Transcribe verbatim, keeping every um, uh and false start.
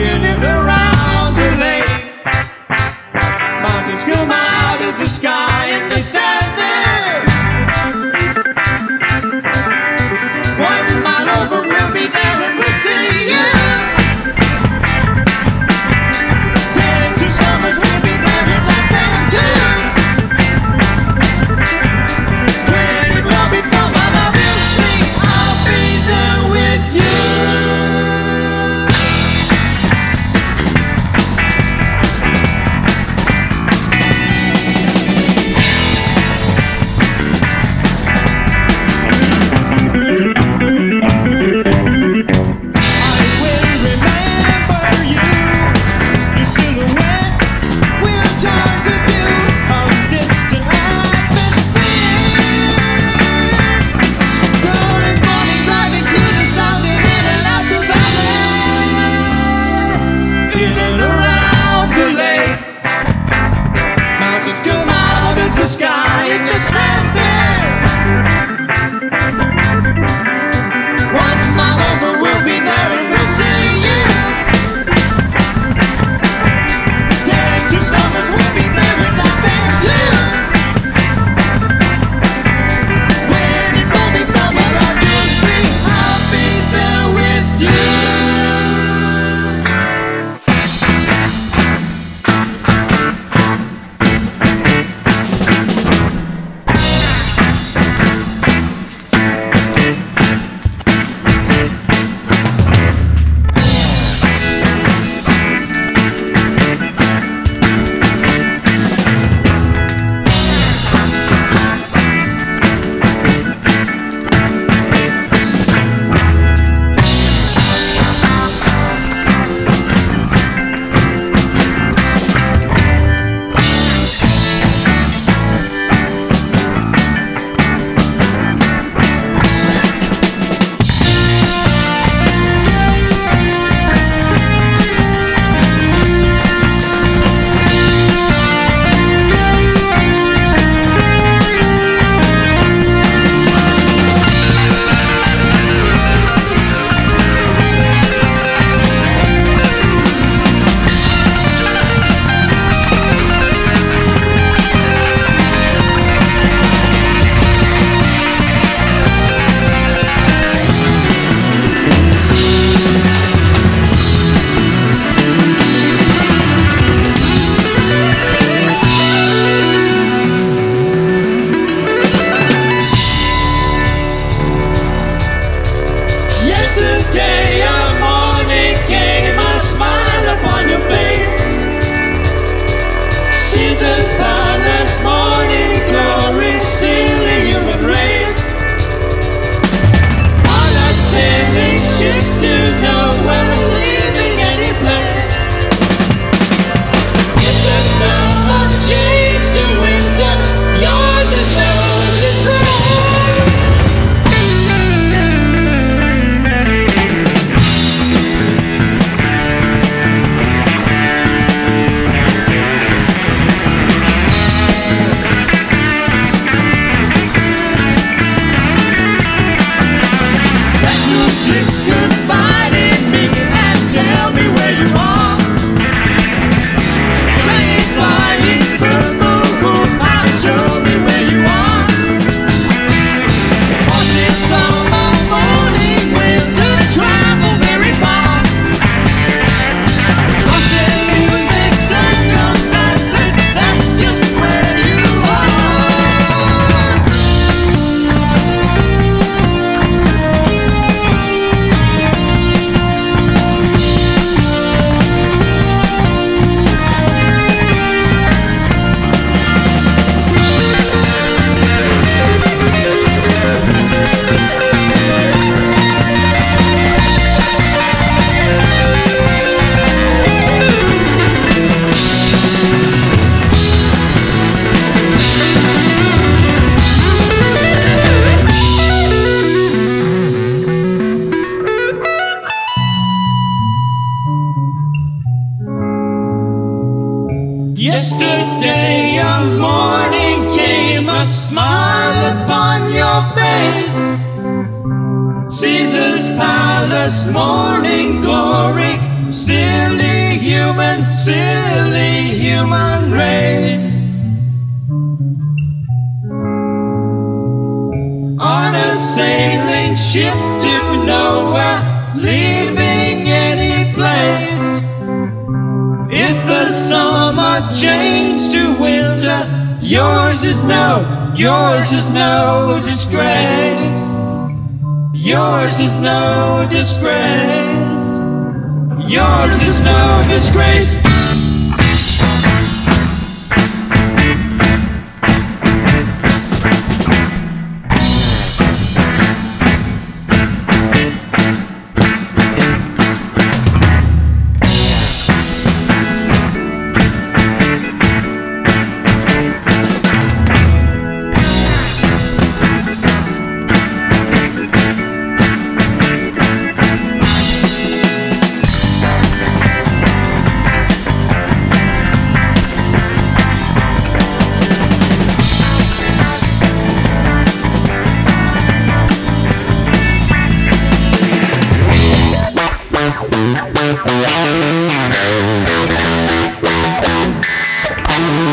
in and around the lake. Mountains come out of the sky and they stand there. One mile over, we'll be there and we'll see you. Ten two summers, we'll be there and like them too. Twenty more before my love you see, I'll be there with you. Come out of the sky and they stand there. One mile over, we'll be there and we'll see you. Ten two summers, we'll be there and nothing too. Twenty more before my love you see, I'll be there with you. Yesterday a morning came, a smile upon your face. Caesar's palace, morning glory, seal the human race. On a sailing ship to nowhere, leaving any place. It's a summer change to winter, yours is lonely praise. Ships confide in me and tell me where you are. Train flying through moon, and show me where you are. Ocean summer morning, winter travel very far. Ocean music, circumstances, that's just where you are. Yesterday a morning came, a smile upon your face. Caesar's palace, morning glory, still silly human race. On a sailing ship to nowhere, leaving any place. If the summer changed to winter, yours is no, yours is no disgrace. Yours is no disgrace. Yours is no disgrace. Thank you.